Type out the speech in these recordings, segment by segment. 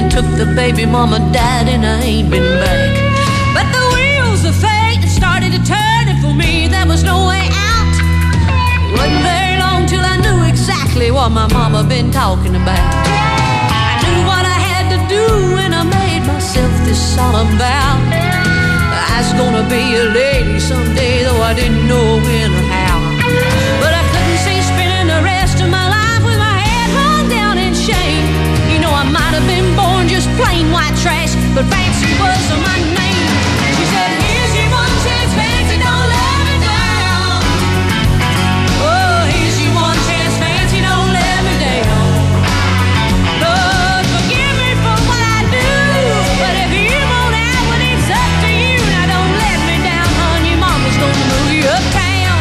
took the baby mama died and I ain't been back. But the wheels of fate started to turn, and for me there was no way out. It wasn't very long till I knew exactly what my mama been talking about. I knew what I had to do when I made myself this solemn vow. I was gonna be a lady someday, though I didn't know when or how. But I couldn't see spending the rest of my life with my head hung down in shame. You know, I might have been born just plain white trash, but Fancy was my name. She said, here's your one chance, Fancy, don't let me down. Oh, here's your one chance, Fancy, don't let me down. Lord, forgive me for what I do, but if you won't out when it's up to you, now don't let me down, hon, your mama's gonna move you uptown.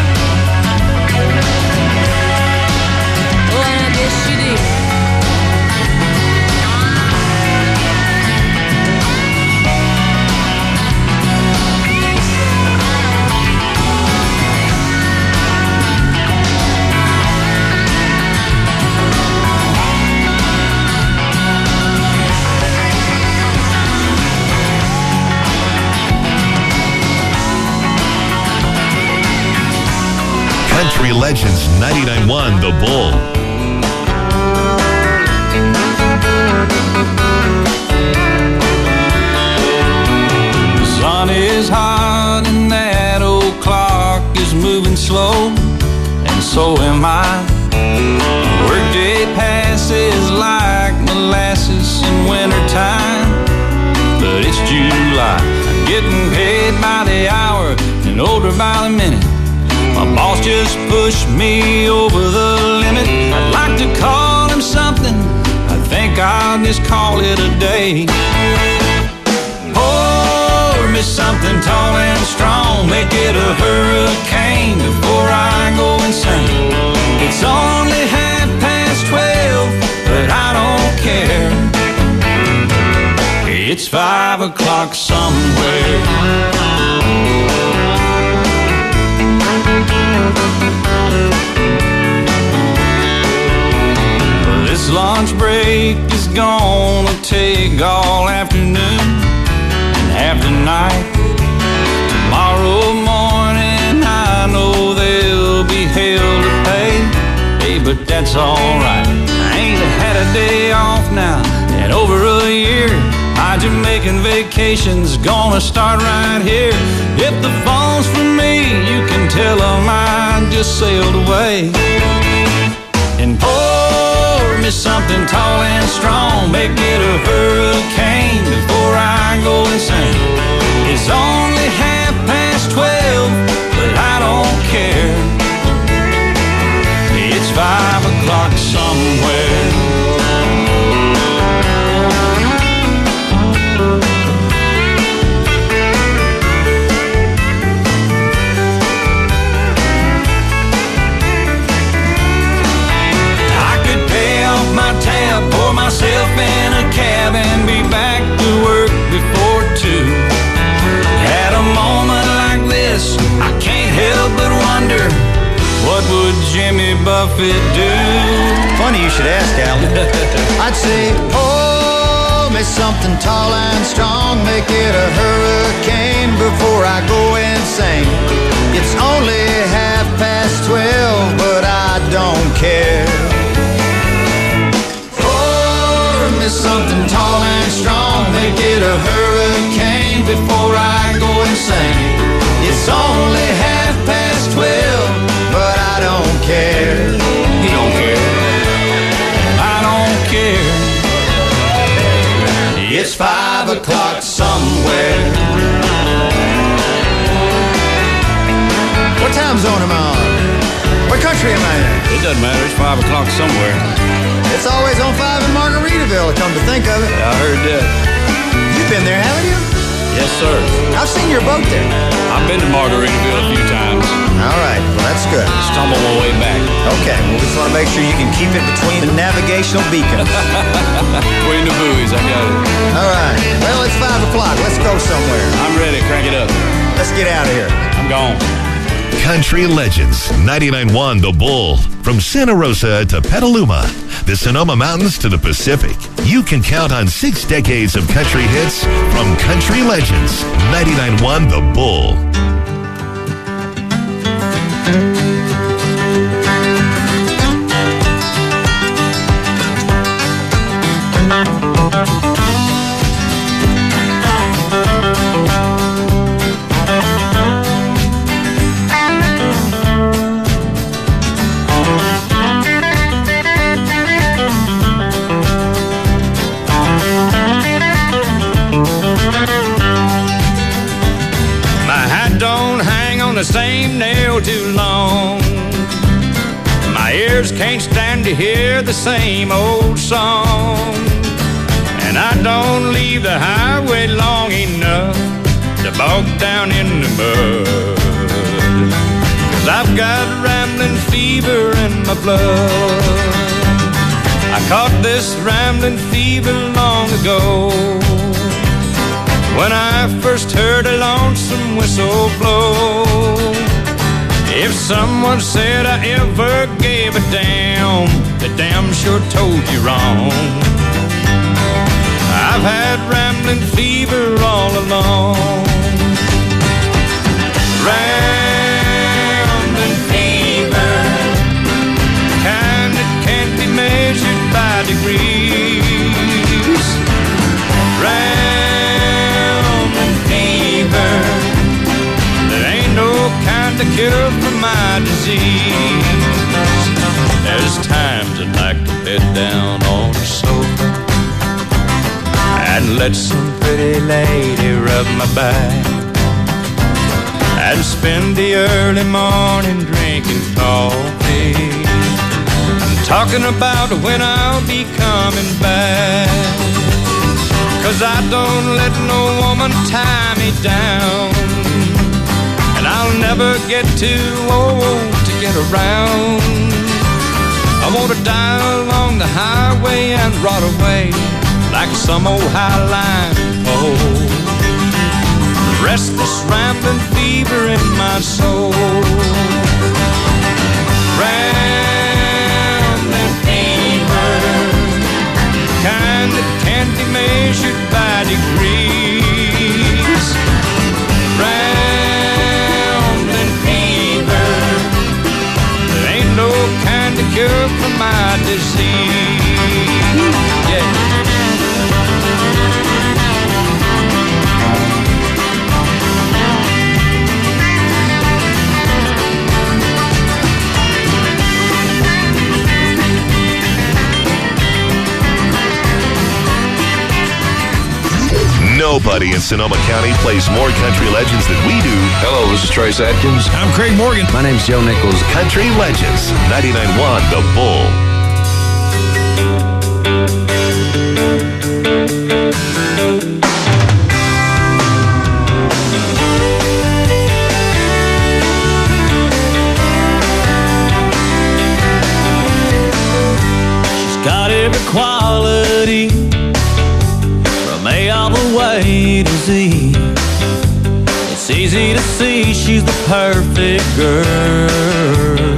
Oh, and I guess she did. Country Legends 99.1 The Bull. The sun is hot and that old clock is moving slow, and so am I. Workday passes like molasses in wintertime, but it's July. I'm getting paid by the hour and older by the minute. My boss just pushed me over the limit. I'd like to call him something, I think I'll just call it a day. Pour me something tall and strong, make it a hurricane before I go insane. It's only 12:30, but I don't care. It's 5 o'clock somewhere. This lunch break is gonna take all afternoon and half the night. Tomorrow morning I know there'll be hell to pay. Hey, but that's alright. I ain't had a day off now in over a year. My Jamaican vacation's gonna start right here. If the phone's for me, you can tell them I just sailed away. And pour me something tall and strong, make it a hurricane before I go insane. It's only 12:30, but I don't care. It's 5 o'clock somewhere. Pour myself in a cab and be back to work before 2. At a moment like this, I can't help but wonder, what would Jimmy Buffett do? Funny you should ask, Al. I'd say, pour me something tall and strong, make it a hurricane before I go insane. It's only 12:30, but I don't care. Something tall and strong, make it a hurricane before I go insane. It's only 12:30, but I don't care. You don't care. I don't care. It's 5 o'clock somewhere. What time zone am I on? What country am I in? It doesn't matter, it's 5 o'clock somewhere. It's always on 5 in Margaritaville, come to think of it. Yeah, I heard that. You've been there, haven't you? Yes, sir. I've seen your boat there. I've been to Margaritaville a few times. All right, well, that's good. Stumble my way back. Okay, well, we just want to make sure you can keep it between the navigational beacons. Between the buoys, I got it. All right, well, it's 5 o'clock. Let's go somewhere. I'm ready, crank it up. Let's get out of here. I'm gone. Country Legends, 99.1 The Bull. From Santa Rosa to Petaluma, the Sonoma Mountains to the Pacific, you can count on 6 decades of country hits from Country Legends, 99.1 The Bull. The same nail too long. My ears can't stand to hear the same old song. And I don't leave the highway long enough to bog down in the mud. 'Cause I've got rambling fever in my blood. I caught this rambling fever long ago, when I first heard a lonesome whistle blow. If someone said I ever gave a damn, they damn sure told you wrong. I've had rambling fever all along. Rambling fever, kind that can't be measured by degrees. There ain't no kind of cure for my disease. There's times I'd like to bed down on the sofa and let some pretty lady rub my back, and spend the early morning drinking coffee and talking about when I'll be coming back. 'Cause I don't let no woman tie me down, and I'll never get too old to get around. I want to die along the highway and rot away like some old highline pole. Restless rambling fever in my soul. Rambling fever, kind that can't be measured by degrees. Rambling fever, there ain't no kind of cure for my disease. Yeah. Nobody in Sonoma County plays more country legends than we do. Hello, this is Trace Atkins. I'm Craig Morgan. My name's Joe Nichols. Country Legends, 99.1 The Bull. She's got every quality from A all the way to Z. It's easy to see she's the perfect girl.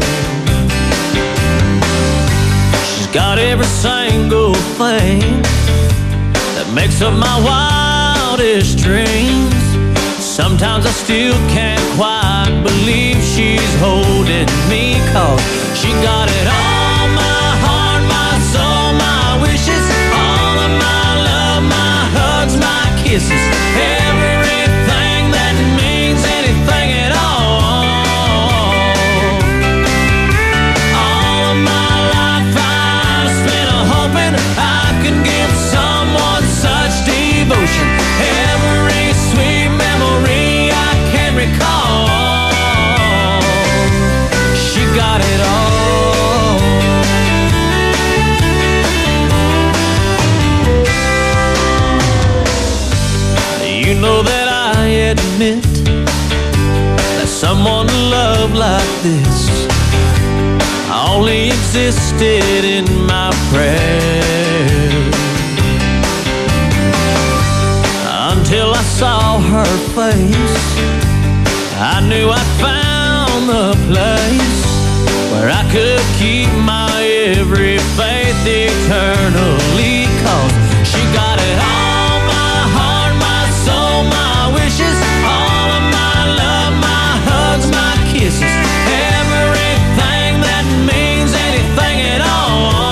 She's got every single thing that makes up my wildest dreams. Sometimes I still can't quite believe she's holding me, 'cause she got it all. My heart, my soul, my wishes, all of my love, my hugs, my kisses, everything that means anything at all. All of my life I've spent hoping I could give someone such devotion. Every sweet memory I can recall, she got it all. You know that I admit that someone to love like this only existed in my prayers, until I saw her face. I knew I'd found found the place where I could keep my every faith eternally, 'cause she got it all, my heart, my soul, my wishes, all of my love, my hugs, my kisses, everything that means anything at all.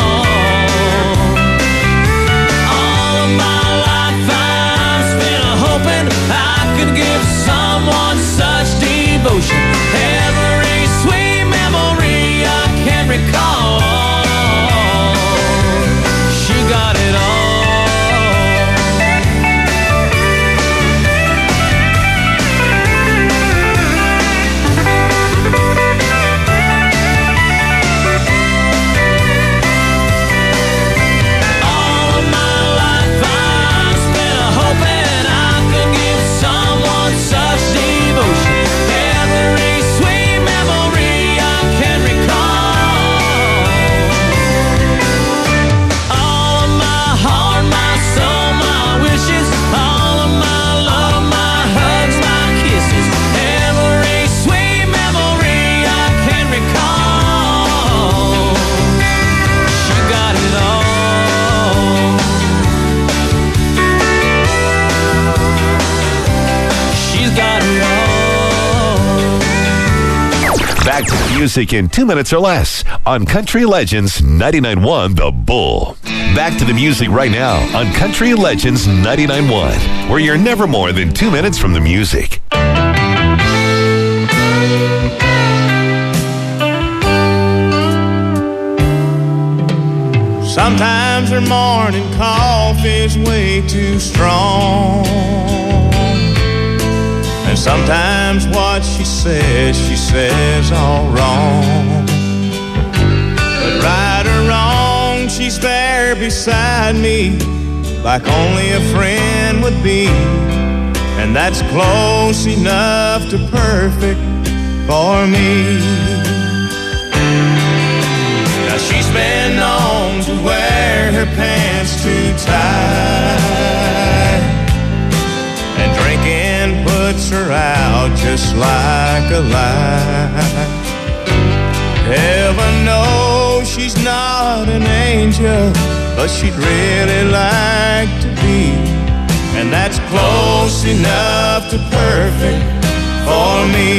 All of my life I'm spent hoping I could give someone such devotion, every sweet memory I can recall. She got it all. All of my life I'm spent hoping I could give someone such devotion, every sweet memory I can recall. All of my heart, my soul, my wishes, all of my love, my hugs, my kisses, every sweet memory I can recall. She got it all. She's got it all. Back to music in 2 minutes or less on Country Legends 99.1 The Bull. Back to the music right now on Country Legends 99.1, where you're never more than 2 minutes from the music. Sometimes her morning coffee's way too strong, and sometimes what she says all wrong. But right or wrong, she's there beside me, like only a friend would be, and that's close enough to perfect for me. Now she's been known to wear her pants too tight, and drinking puts her out just like a light. Heaven knows she's not an angel, but she'd really like to be, and that's close enough to perfect for me.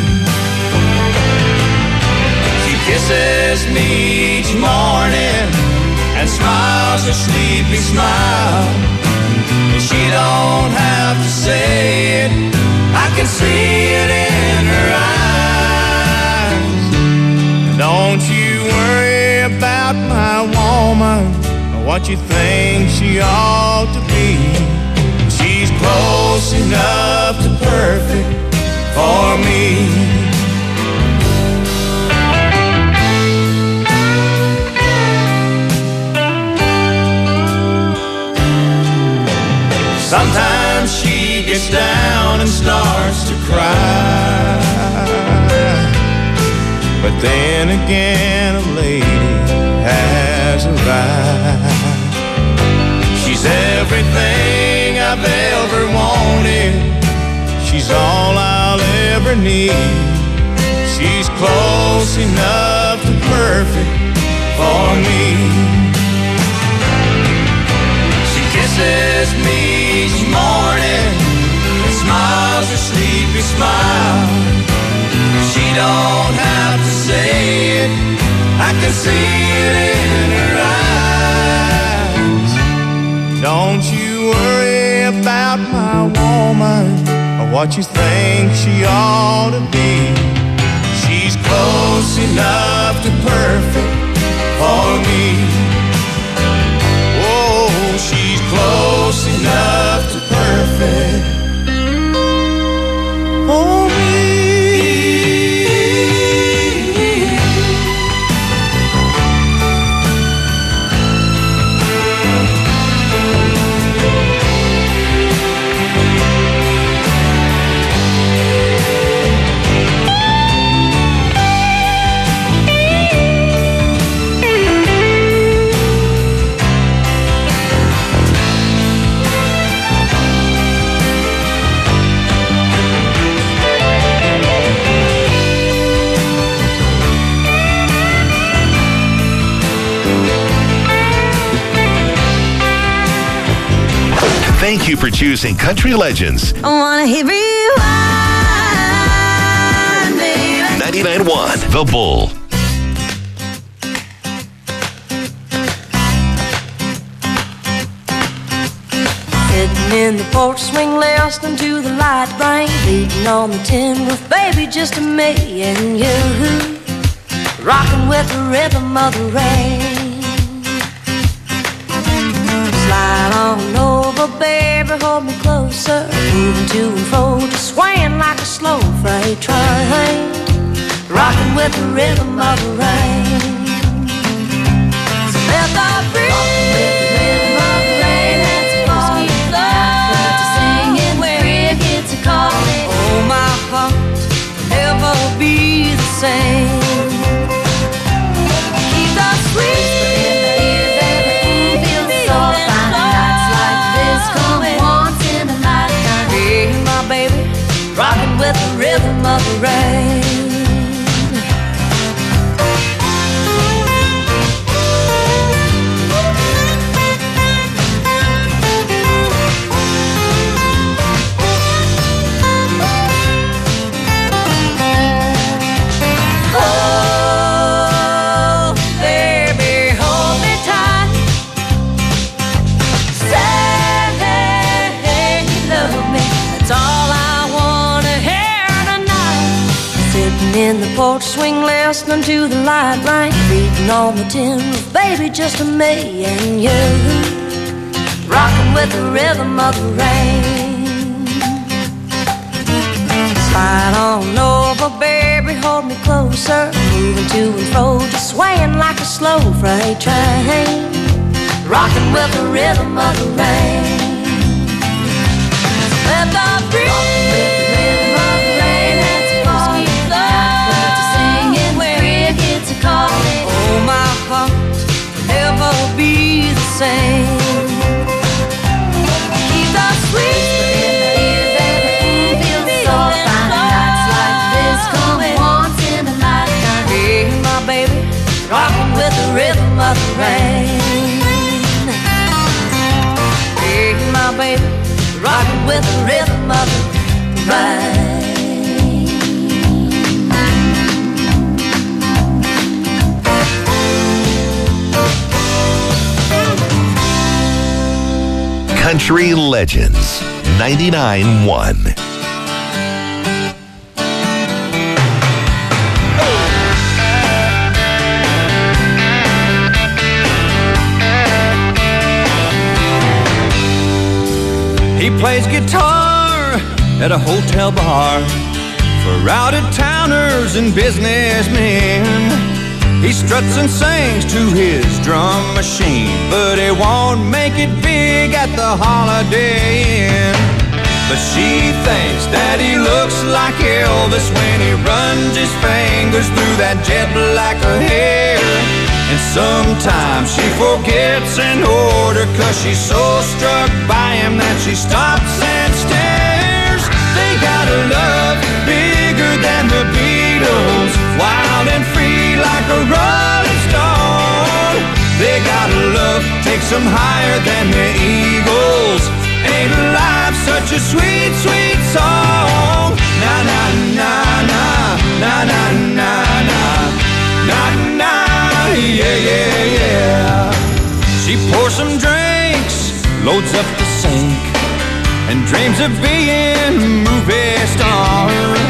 She kisses me each morning and smiles a sleepy smile, and she don't have to say it, I can see it in her eyes. Don't you worry about my woman or what you think she ought to be. She's close enough to perfect for me. Sometimes she gets down and starts to cry, but then again a lady has arrived. She's everything I've ever wanted, she's all I'll ever need. She's close enough to perfect for me. She kisses me each morning and smiles a sleepy smile. She don't have to say it, I can see it in her eyes. Don't you worry about my woman or what you think she ought to be. She's close enough to perfect for me. Oh, she's close enough to perfect for me. Thank you for choosing Country Legends. I wanna hear rewind, baby. 99.1 The Bull. Sitting in the porch swing, listening to the light rain, beating on the tin roof, baby, just me and you, rocking with the rhythm of the rain. Slide on over, baby, hold me closer, moving to and fro, just swaying like a slow freight train, rocking with the rhythm of the rain. So let the breeze calling. Oh, my heart will never be the same. Keep the sweet feels so fine. Nights like this come once in a lifetime. Hey, my baby, rocking with the rhythm of the rain. In the porch swing, listening to the light rain, beating on the tin roof, baby, just me and you, rocking with the rhythm of the rain. Slide on over, baby, hold me closer, moving to and fro, just swaying like a slow freight train, rocking with the rhythm of the rain. Let the breeze calling. Oh, my heart will never be the same. Keep the sweet feels so fine. Nights like this come once in a lifetime. Hey, my baby, rocking with the rhythm of the rain. Hey, my baby, rocking with the rhythm of the rain. Country Legends, 99.1. He plays guitar at a hotel bar for out-of-towners and businessmen. He struts and sings to his drum machine, but he won't make it big at the Holiday Inn. But she thinks that he looks like Elvis when he runs his fingers through that jet black hair. And sometimes she forgets an order 'cause she's so struck by him that she stops and stares. They got a love bigger than the Beatles, wild and free like a rolling stone. They got a love takes them higher than the Eagles. Ain't life such a sweet, sweet song? Na na na na na na na na na na, yeah yeah yeah. She pours some drinks, loads up the sink, and dreams of being a movie star.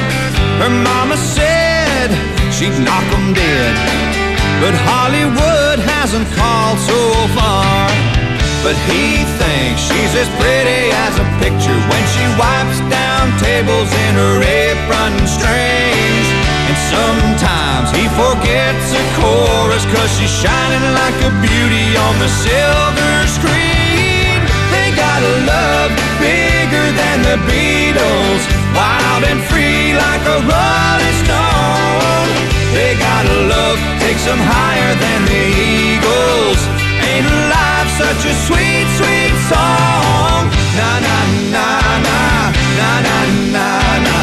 Her mama said she'd knock 'em dead, but Hollywood hasn't called so far. But he thinks she's as pretty as a picture when she wipes down tables in her apron strings. And sometimes he forgets a chorus 'cause she's shining like a beauty on the silver screen. They got a love bigger than the Beatles, wild and free like a rolling stone. They got a love takes them higher than the Eagles. Ain't life such a sweet, sweet song? Na na na na na na na na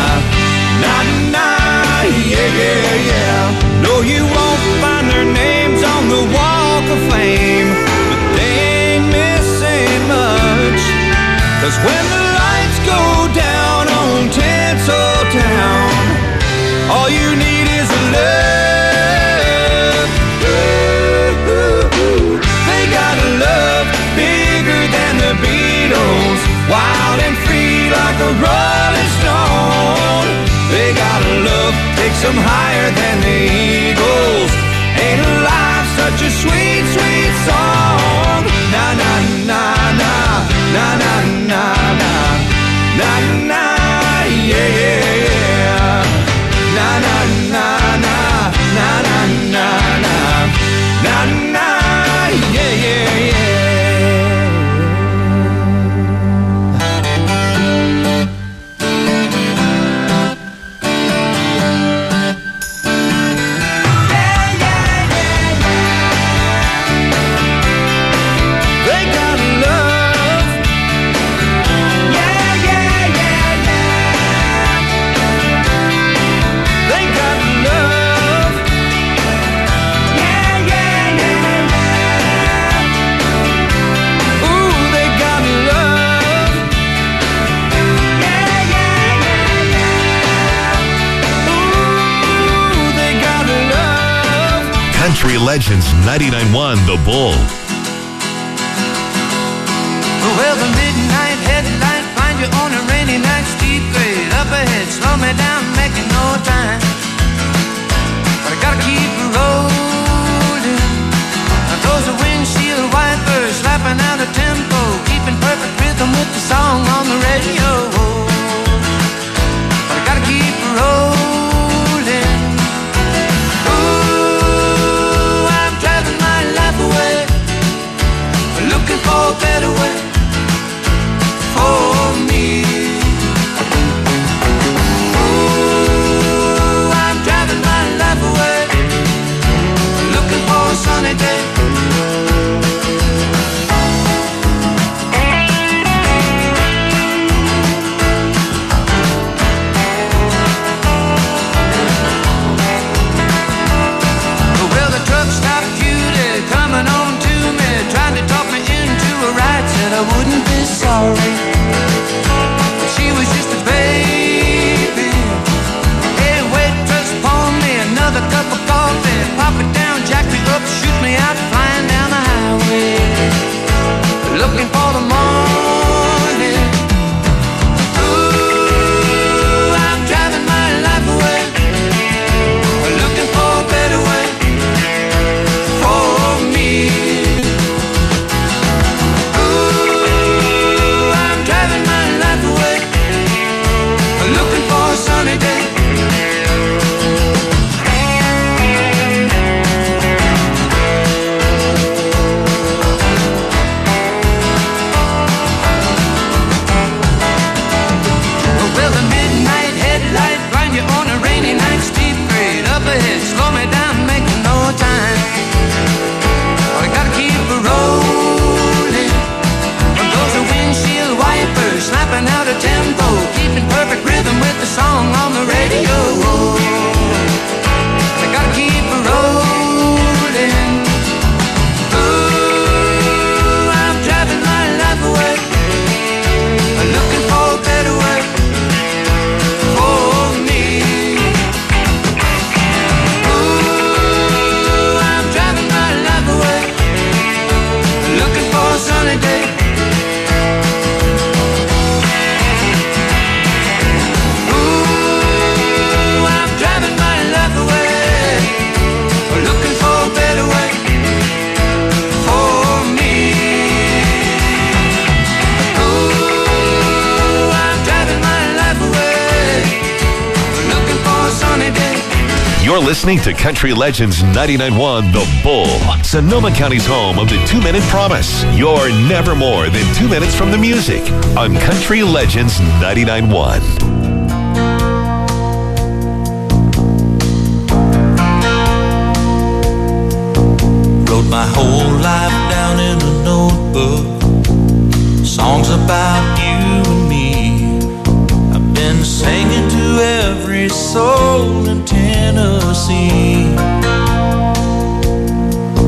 na na, yeah yeah yeah. No, you won't find their names on the Walk of Fame, but they ain't missing much. 'Cause when the lights go down on Tinseltown, all you need is a love. They got a love bigger than the Beatles, wild and free like a Rolling Stone. They got a love takes them higher than the Eagles. Ain't life such a sweet, sweet song? Na na na na na na na na na na yeah yeah yeah. Na na na na na na na na na na yeah yeah yeah. Country Legends 99.1 The Bull. Well, the midnight headlight find you on a rainy night, steep grade up ahead, slow me down, making no time. But I gotta keep rolling. Those are windshield wipers slapping out a tempo, keeping perfect rhythm with the song on the radio. But I gotta keep rolling. Looking for a better way for me. Ooh, I'm driving my life away, looking for a sunny day. Well, the truck stopped Judy coming on to me, trying to talk me into a ride, said I wouldn't be sorry, but she was just a baby. Hey, waitress, pour me another cup of coffee, pop it down, jack me up, shoot me out, flying down the highway, looking for the morning. Ooh, I'm driving my life away, looking for a better way for me. Looking for a sunny day. Well, the midnight headlight blind you on a rainy night, steep grade up ahead, slow me down, making no time. But I gotta keep it rolling. Those are windshield wipers slapping out a tempo, keeping perfect rhythm with the song on the radio. I gotta keep it rolling. Ooh, I'm driving my life away, looking for a better way for me. Ooh, I'm driving my life away, looking for a sunny day. You're listening to Country Legends 99.1 The Bull, Sonoma County's home of the 2-Minute Promise. You're never more than 2 minutes from the music on Country Legends 99.1. Wrote my whole life down in a notebook, songs about you and me. I've been singing to every soul in Tennessee.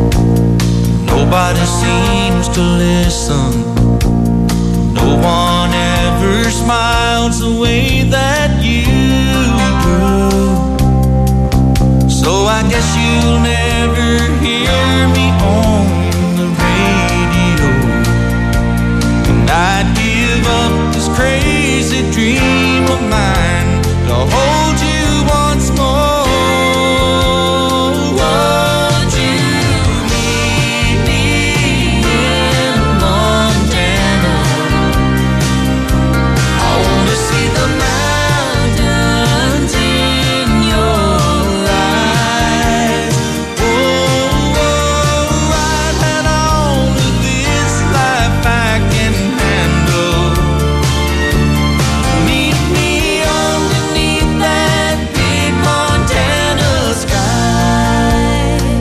Nobody seems to listen, no one clouds the way that you do. So I guess you'll never hear me on the radio, and I'd give up this crazy dream of mine to hold you once more. Would you meet me in Montana? I want to see the mountains in your eyes. Oh, I've had all of this life I can handle. Meet me underneath that big Montana sky.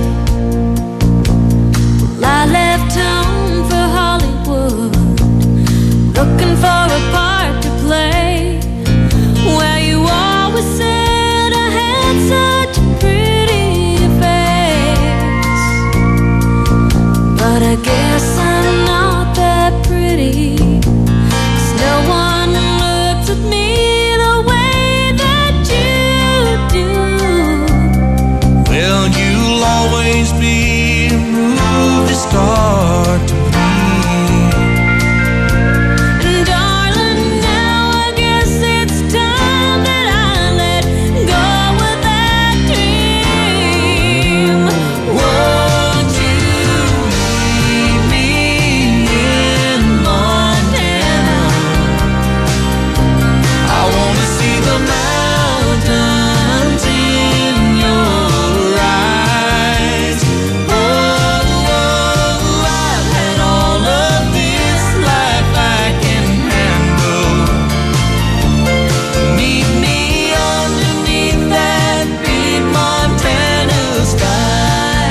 Well, I left town for Hollywood, looking for a part to play, where you always said I had such a pretty face. But I guess I'm not that pretty, 'cause no one looks at me the way that you do. Well, you'll always be a movie star to me. And darling, now I guess it's time that I let go of that dream. Won't you meet me in Montana? I want to see the mountains in your eyes. Oh, I've had all of this life I can handle. Meet me underneath that big Montana sky.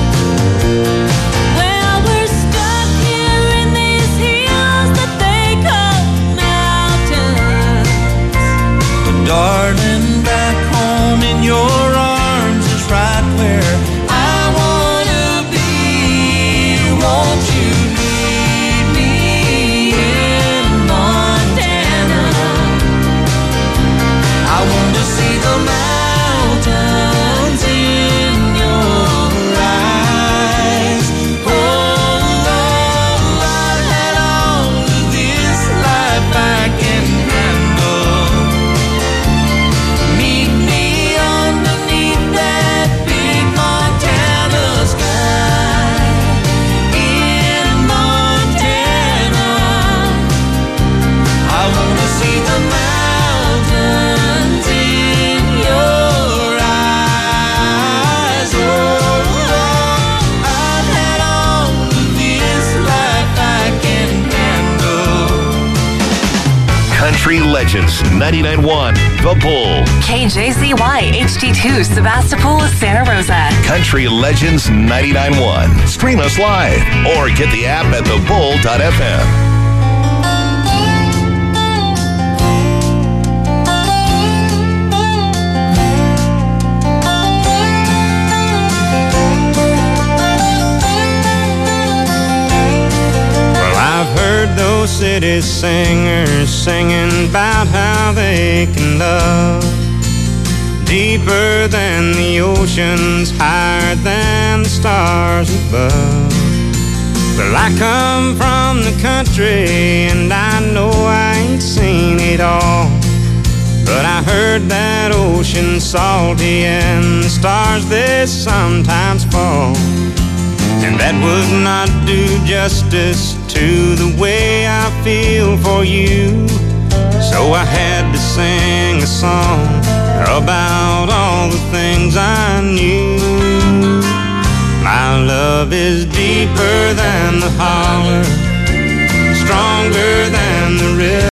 Well, we're stuck here in these hills that they call mountains. But darling, back home in your arms is right where I wanna be. Won't you meet me in Montana? I want to see the mountains in your eyes. Oh, I've had all of this life I can handle. Meet me underneath that big Montana sky. In Montana, I want to see the mountains in your eyes. Oh, I've had all of this life I can handle. Country Legends 99.1 The Bull. KJZY HD2 Sebastopol, Santa Rosa. Country Legends 99.1. Stream us live or get the app at thebull.fm. Well, I've heard those city singers singing about how they can love deeper than the oceans, higher than the stars above. Well, I come from the country and I know I ain't seen it all, but I heard that ocean salty and the stars they sometimes fall. And that would not do justice to the way I feel for you. So I had to sing a song about all the things I knew. My love is deeper than the holler, stronger than the river.